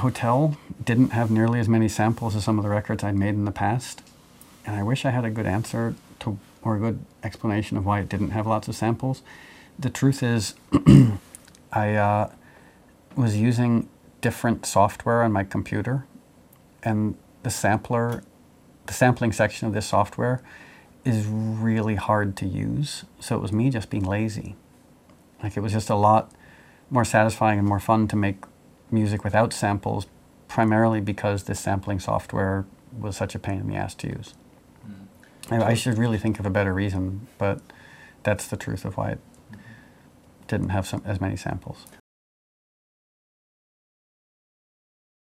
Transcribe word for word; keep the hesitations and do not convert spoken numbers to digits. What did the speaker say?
Hotel didn't have nearly as many samples as some of the records I'd made in the past. And I wish I had a good answer to, or a good explanation of why it didn't have lots of samples. The truth is, I uh, was using different software on my computer, and the sampler, the sampling section of this software is really hard to use. So it was me just being lazy. Like, it was just a lot more satisfying and more fun to make music without samples, primarily because this sampling software was such a pain in the ass to use. Mm. I, I should really think of a better reason, but that's the truth of why it didn't have some, as many samples.